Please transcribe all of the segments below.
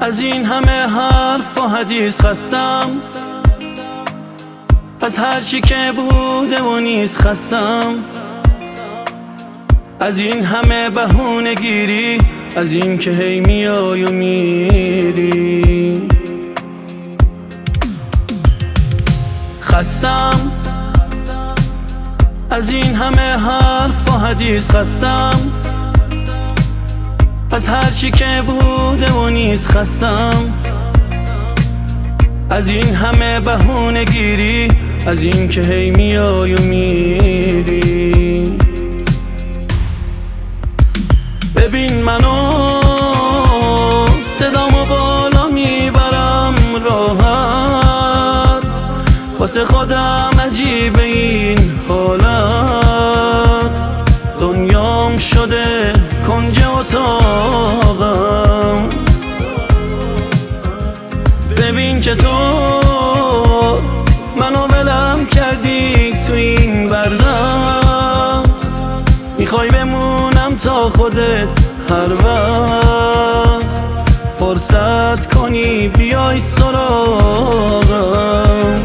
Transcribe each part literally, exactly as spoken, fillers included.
از این همه حرف و حدیث خستم، از هر چی که بوده و نیست خستم، از این همه بهونه گیری، از این که هی میای و میری. خستم از این همه حرف و حدیث خستم، از هر چی که بوده و نیست خستم، از این همه بهونه گیری، از این که هی میای و میری. ببین منو صدامو بالا میبرم راحت، واسه خودم عجیبه این حالت، دنیام شده کنج اتاقم. ببین چطور منو ولم کردی تو این برزخ، میخوای بمونم تا خودت هر وقت فرصت کنی بیای سراغم.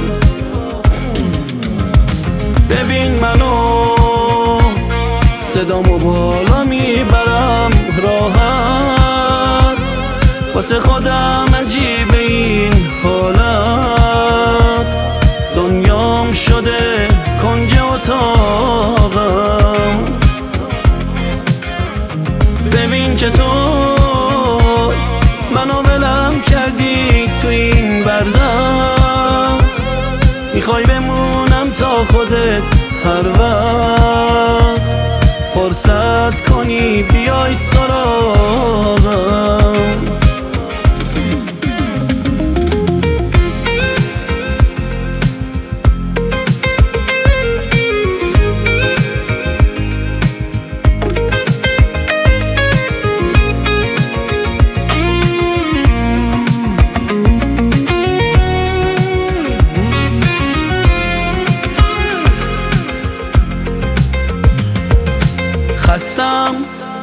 ببین منو صدامو بالا میبرم راحت، واسه خودم عجیبه این حالت، دنیام شده کنج اتاقم. ببین چطور منو ولم کردی تو این برزخ، میخوای بمونم تا خودت هر وقت فرصت کنی بیای سراغم. خستم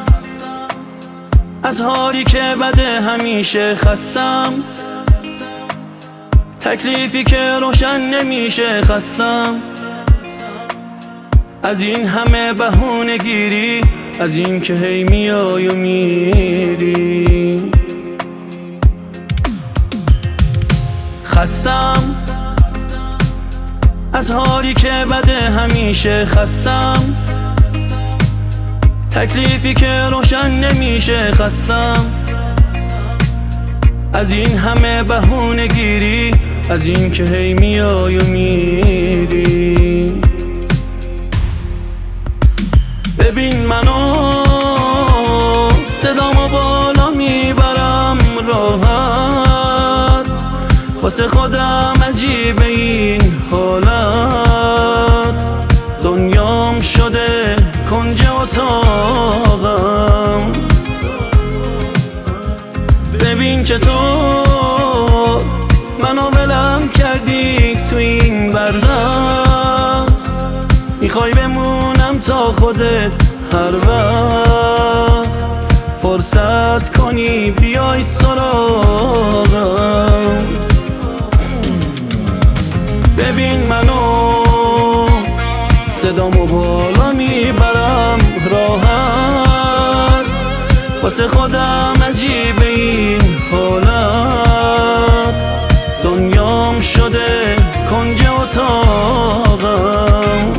از حالی که بده، همیشه خستم تکلیفی که روشن نمیشه. خستم از این همه بهونه گیری، از این که هی میای و میری. خستم از حالی که بده، همیشه خستم تکلیفی که روشن نمیشه. خستم از این همه بهونه گیری، از این که هی میای و میری. ببین منو صدامو بالا میبرم راحت، واسه خودم عجیبه این حالت، دنیام شده کنج اتاقم. ببین چطور منو ولم کردی تو این برزخ، میخوای بمونم تا خودت هر وقت فرصت کنی بیای سراغم. ببین منو صدامو بالا میبرم راحت، واسه خودم عجیبه این حالت، دنیام شده کنج اتاقم.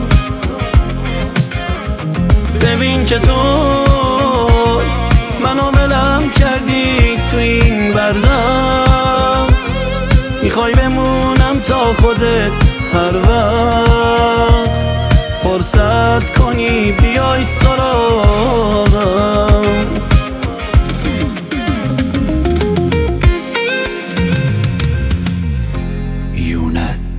ببین چطور منو ولم کردی تو این برزخ، میخوای بمونم تا خودت هر وقت فرصت کنی بیای سراغم. یونس